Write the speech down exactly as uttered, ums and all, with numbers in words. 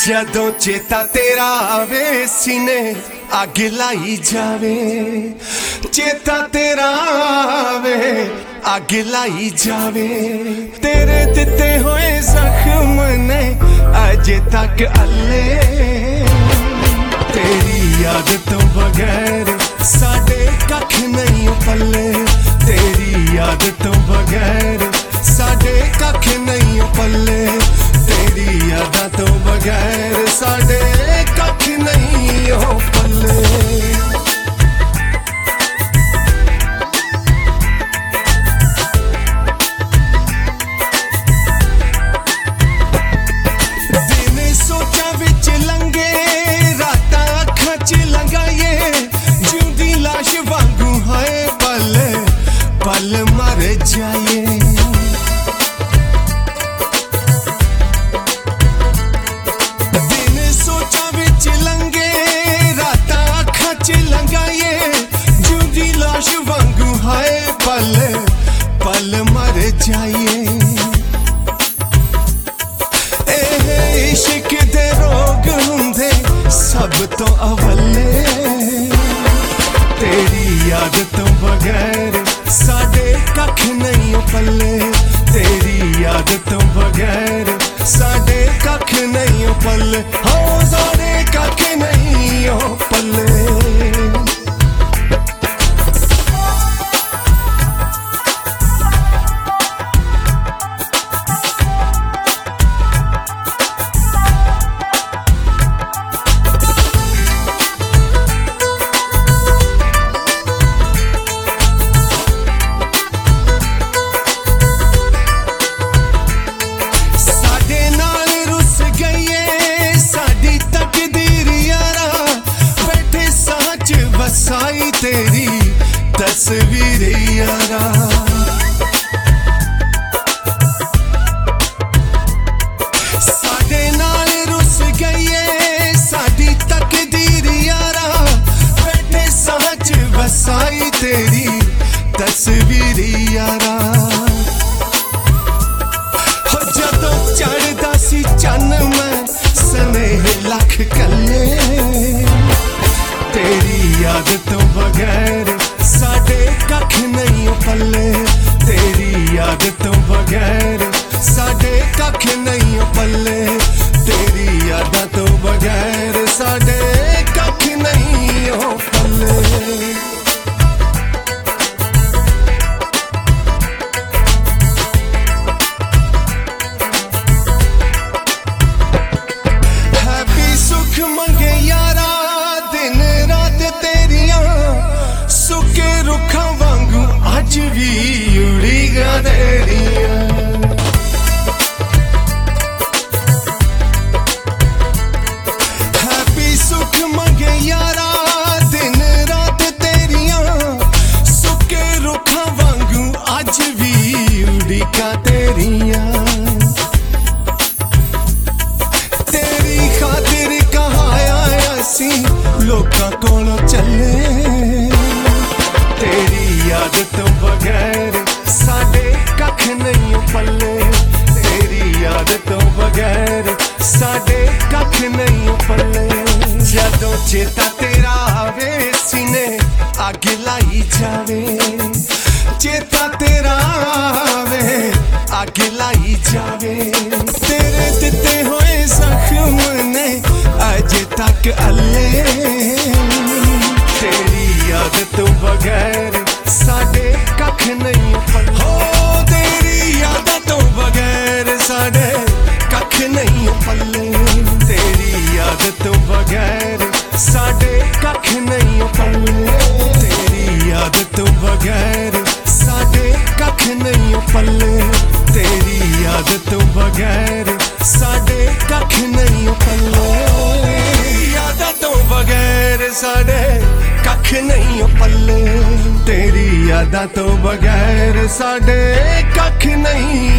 जदों चेता तेरा आवे सीने अग लाई जावे, चेता तेरा आवे अग लाई जावे। तेरे दिते होए जख्म ने अजे तक अल्ले, तेरी याद तो बगैर साडे कख नहीं पल्ले, तेरी याद तो बगैर साडे कख नहीं पल्ले, तेरी यादा तो बगैर साडे कख नहीं हो पल्ले। दिन सोचा विच लंगे रातां अखां च लंघाइए, जिउंदी लाश वांगू हाए पल पल मर जाइए। पल मर जाइए, एह इश्क दे रोग हुंदे सब तो अवले, तेरी याद तो बगैर साडे कख नहीं पल्ले, तेरी याद तो बगैर साडे कख नहीं पल्ले, हो साडे कख नहीं हो पल्ले। साई तेरी तस्वीर यारा, साडे नाल रुस गई साडी तकदीर यारा, बैठे सच वसाई तेरी तस्वीर यारा। हो जदों चढ़दा सी चन्न मैं स्नेह लख कल्ले, तेरी याद तो बगैर साडे कख नहीं पल्ले, तेरी याद तो बगैर साडे कख नहीं पल्ले, तेरी यादा तो बगैर साडे कख नहीं हो पल्ले। है भी सुख मंगे यारा दिन रात तेरिया, सुके रुखा वांगू अज भी उड़ी गा तेरिया। है भी सुख मंगे यारा दिन रात तेरिया, सुके रुखा वांगू अज भी उड़ी गा तेरिया। तेरी खातिर कहाया असी लोकां कोलों चले, तेरी याद तो बगैर साडे कख नहीं पल्ले, तेरी याद तो बगैर साडे कख नहीं पल्ले। जदों चेता तेरा आवे सीने अग लाई जावे, चेता तेरा आवे अग लाई जावे। तेरे दिते होए जख्म ने अजे तक अल्ले, तेरी याद तो बगैर साडे कख नहीं पल्ले, हो तेरी याद तो बगैर साडे कख नहीं पल्ले, तेरी याद तो बगैर साडे कख नहीं पल्ले, तेरी याद तो बगैर साडे कख नहीं पल्ले, तेरी याद तो बगैर साडे कख नहीं पल्ले, यादा तो बगैर साडे कख नहीं पल्ले, तेरी यादा तो बगैर साडे कख नहीं